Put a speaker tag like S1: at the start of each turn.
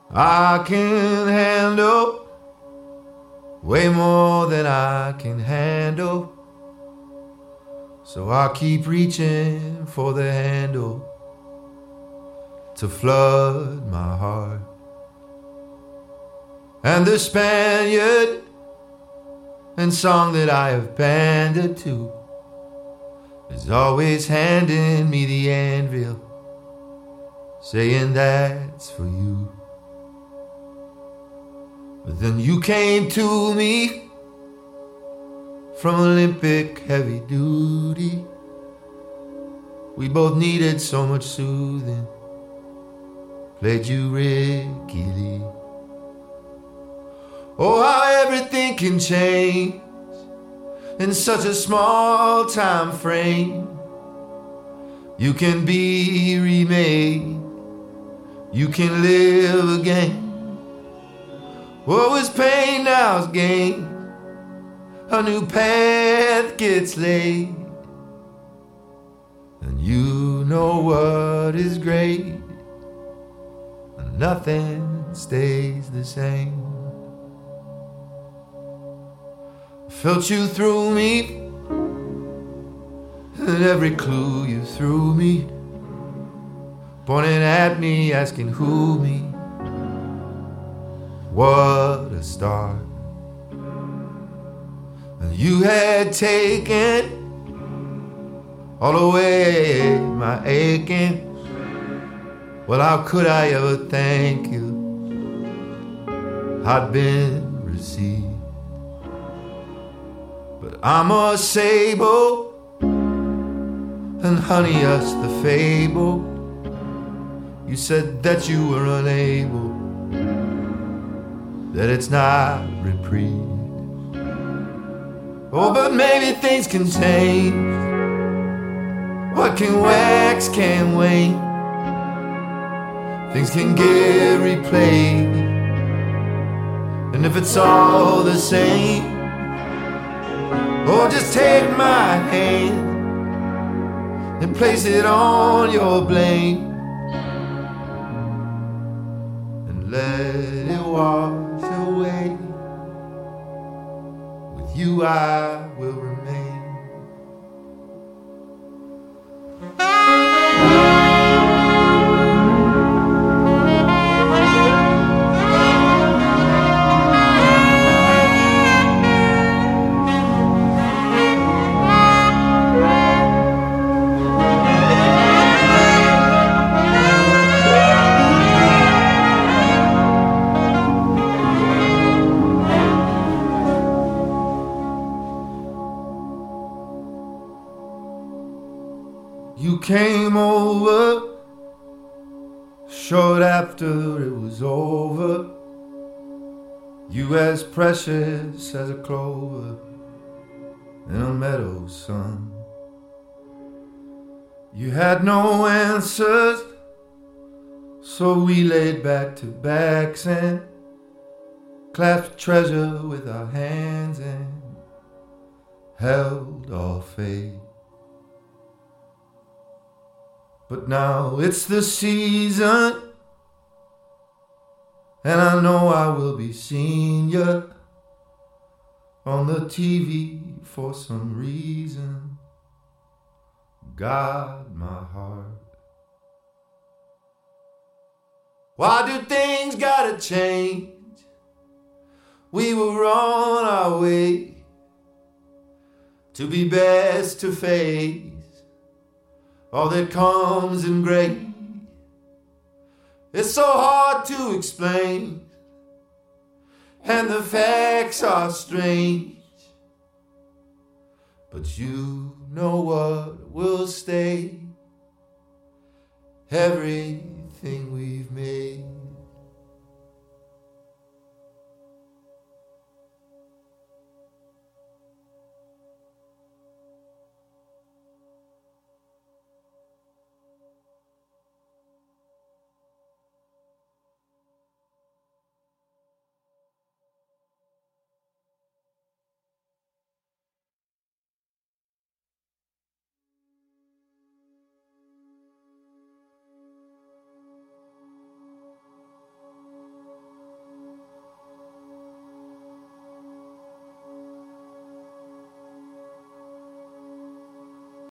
S1: I can handle way more than I can handle. So I keep reaching for the handle to flood my heart. And the Spaniard and song that I have pandered to is always handing me the anvil, saying that's for you. But then you came to me from Olympic heavy duty. We both needed so much soothing. Played you Ricky Lee. Oh, how everything can change in such a small time frame. You can be remade, you can live again. What was pain, now is gain. A new path gets laid, and you know what is great, and nothing stays the same. Felt you through me, and every clue you threw me, pointing at me, asking who me. What a start. And you had taken all away my aching. Well, how could I ever thank you? I'd been received. But I'm a sable, and honey, us the fable. You said that you were unable, that it's not reprieve. Oh, but maybe things can change. What can wax can wane. Things can get replayed, and if it's all the same, oh, just take my hand and place it on your blame, and let it wash away. With you I will remain. You came over short after it was over. You as precious as a clover in a meadow sun. You had no answers, so we laid back to backs and clasped treasure with our hands and held our fate. But now it's the season, and I know I will be seeing you on the TV for some reason. God, my heart. Why do things gotta change? We were on our way to be best to face all that comes in gray. It's so hard to explain, and the facts are strange. But you know what will stay, everything we've made.